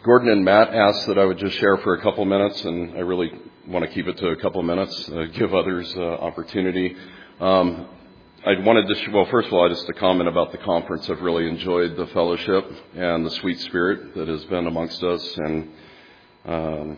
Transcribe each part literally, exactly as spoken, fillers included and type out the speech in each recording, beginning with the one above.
Gordon and Matt asked that I would just share for a couple minutes, and I really want to keep it to a couple minutes, uh, give others uh, opportunity. Um, I wanted to, sh- well, first of all, just to comment about the conference. I've really enjoyed the fellowship and the sweet spirit that has been amongst us, and um,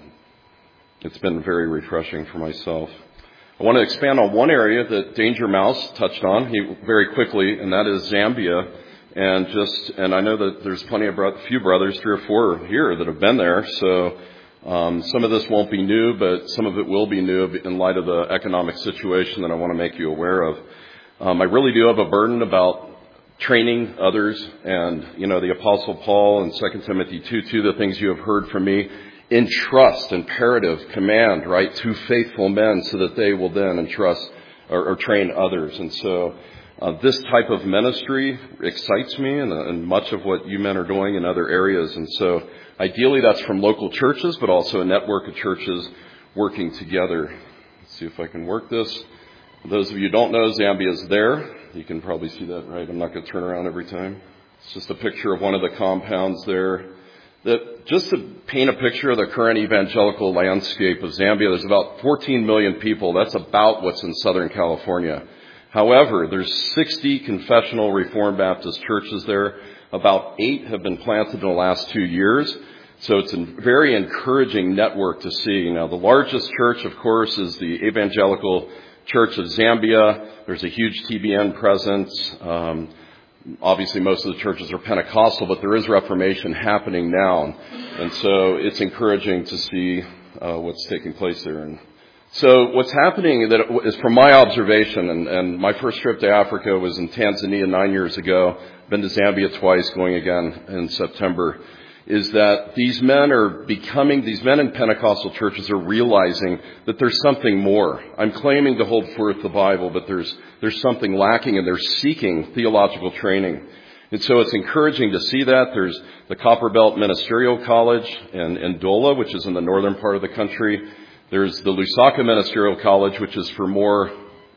it's been very refreshing for myself. I want to expand on one area that Danger Mouse touched on he, very quickly, and that is Zambia. And just, and I know that there's plenty of bro- few brothers, three or four here that have been there. So um, some of this won't be new, but some of it will be new in light of the economic situation that I want to make you aware of. Um, I really do have a burden about training others, and you know the Apostle Paul in Second Timothy two two, the things you have heard from me, entrust, imperative, command, right, to faithful men, so that they will then entrust or, or train others. And so. Uh, this type of ministry excites me, and, uh, and much of what you men are doing in other areas. And so ideally that's from local churches, but also a network of churches working together. Let's see if I can work this. For those of you who don't know, Zambia is there. You can probably see that, right? I'm not going to turn around every time. It's just a picture of one of the compounds there. That, just to paint a picture of the current evangelical landscape of Zambia, there's about fourteen million people. That's about what's in Southern California. However, there's sixty confessional Reformed Baptist churches there. About eight have been planted in the last two years. So it's a very encouraging network to see. Now, the largest church, of course, is the Evangelical Church of Zambia. There's a huge T B N presence. Um, obviously, most of the churches are Pentecostal, but there is Reformation happening now. And so it's encouraging to see uh, what's taking place there. And So what's happening that is from my observation, and, and my first trip to Africa was in Tanzania nine years ago. Been to Zambia twice, going again in September. Is that these men are becoming, these men in Pentecostal churches are realizing that there's something more. I'm claiming to hold forth the Bible, but there's there's something lacking, and they're seeking theological training. And so it's encouraging to see that. There's the Copperbelt Ministerial College in, in Dola, which is in the northern part of the country. There's the Lusaka Ministerial College, which is for more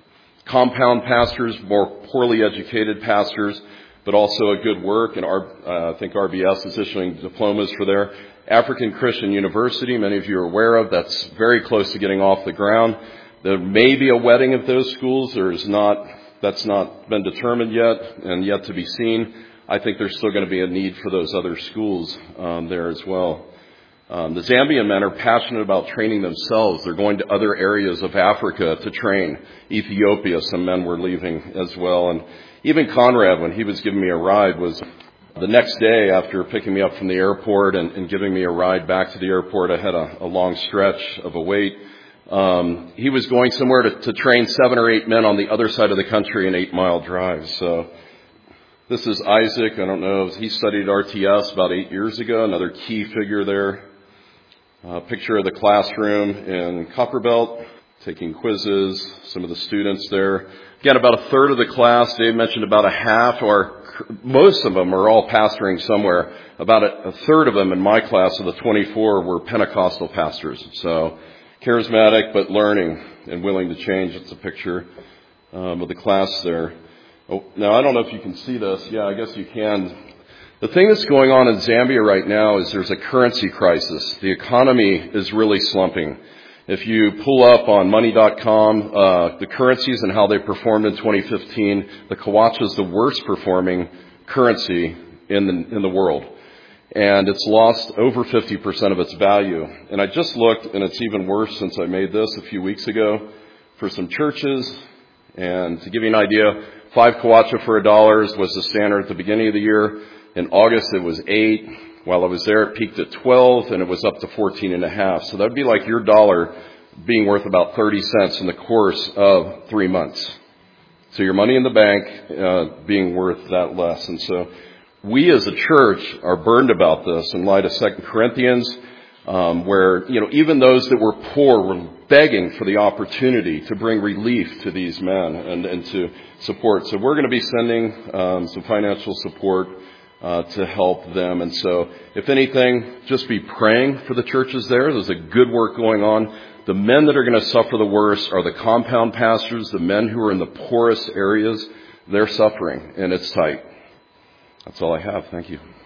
compound pastors, more poorly educated pastors, but also a good work. And our, uh, I think R B S is issuing diplomas for there. African Christian University, many of you are aware of, that's very close to getting off the ground. There may be a wedding of those schools. There's not, that's not been determined yet and yet to be seen. I think there's still going to be a need for those other schools um, there as well. Um, the Zambian men are passionate about training themselves. They're going to other areas of Africa to train. Ethiopia, some men were leaving as well. And even Conrad, when he was giving me a ride, was the next day after picking me up from the airport and, and giving me a ride back to the airport. I had a, a long stretch of a wait. Um, he was going somewhere to, to train seven or eight men on the other side of the country, an eight-mile drive. So this is Isaac. I don't know. He studied R T S about eight years ago, another key figure there. Uh, picture of the classroom in Copperbelt, taking quizzes, some of the students there. Again, about a third of the class, Dave mentioned about a half, or most of them are all pastoring somewhere. About a, a third of them in my class of the twenty-four were Pentecostal pastors. So charismatic, but learning and willing to change. It's a picture um, of the class there. Oh, now, I don't know if you can see this. Yeah, I guess you can. The thing that's going on in Zambia right now is there's a currency crisis. The economy is really slumping. If you pull up on money dot com, uh, the currencies and how they performed in twenty fifteen, the Kwacha is the worst performing currency in the, in the world. And it's lost over fifty percent of its value. And I just looked, and it's even worse since I made this a few weeks ago for some churches. And to give you an idea, five Kwacha for a dollar was the standard at the beginning of the year. In August, it was eight. While I was there, it peaked at twelve, and it was up to fourteen and a half. So that would be like your dollar being worth about thirty cents in the course of three months. So your money in the bank uh, being worth that less. And so we as a church are burdened about this in light of Second Corinthians, um, where, you know, even those that were poor were begging for the opportunity to bring relief to these men and, and to support. So we're going to be sending um, some financial support Uh, to help them. And so, if anything, just be praying for the churches there. There's a good work going on. The men that are going to suffer the worst are the compound pastors, the men who are in the poorest areas. They're suffering, and it's tight. That's all I have. Thank you.